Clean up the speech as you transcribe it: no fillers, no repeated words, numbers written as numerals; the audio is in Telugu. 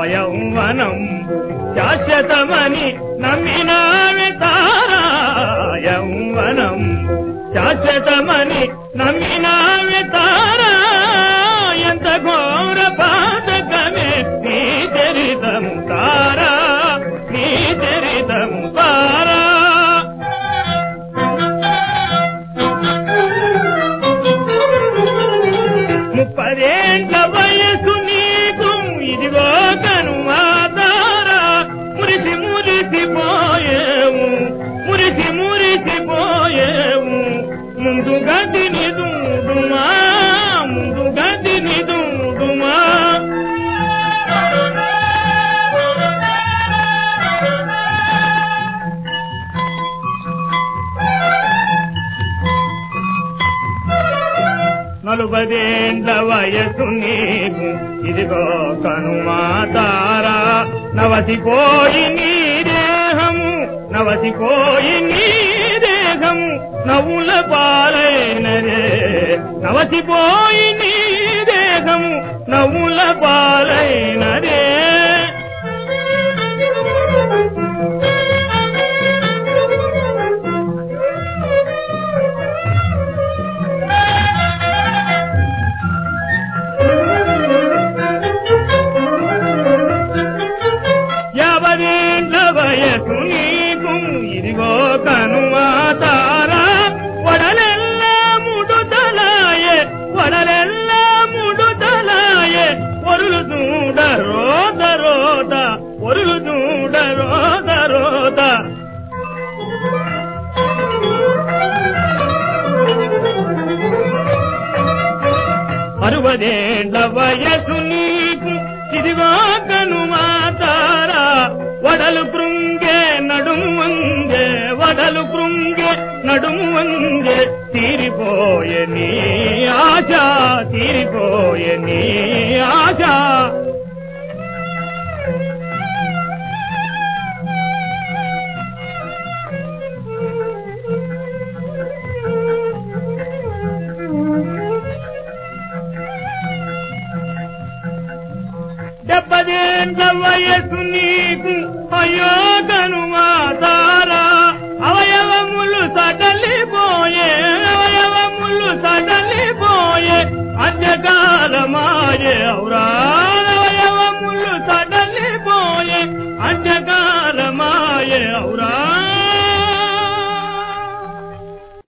యౌవనంబు శాశ్వతమని నమ్మినావే తారా యౌవనంబు శాశ్వతమని నమ్మినావే తారా ఎంత ఘోర పాతకమే నీ చరితము తారా నీ చరితము తారా 30 ఏండ్ల వయసు నీకు ఇదిగో కనుమా తారా మురిసి మురిసిపోయేవు మురిసి మురిసిపోయేవు ముందు గదిని దూడుమా ముందు గదిని దూడుమా నలుబదేండ్ల వయసు నీకు ఇదిగో కనుమా తారా నవసిపోయి నీ దేహము నవసిపోయి నీ దేహము నవ్వుల పాలైనదే నవసిపోయి నీ దేహము నవ్వుల పాలైనదే వయసు నీకు ఇదిగో కనుమా తారా వడలెల్లా ముడుదలాయే వడలెల్లా ముడుదలాయే ఒరులు దూడ రోద రోద ఒరులు దూడ రోద రోద 60 ఏండ్ల వయసు నీకు ఇదిగో కనుమా తారా వడలు కృంగే నడుము వంగే వడలు కృంగే నడుము వంగే తీరిపోయే నీ ఆశ తీరిపోయే నీ ఆశ డెబ్బదేండ్ల వయసు నీకు అయ్యో కనుమా తారా అవయవములు సడలిపోయే అవయవములు సడలిపోయే అంధకారమాయే ఔరా అవయవములు సడలిపోయే అంధకారమాయే ఔరా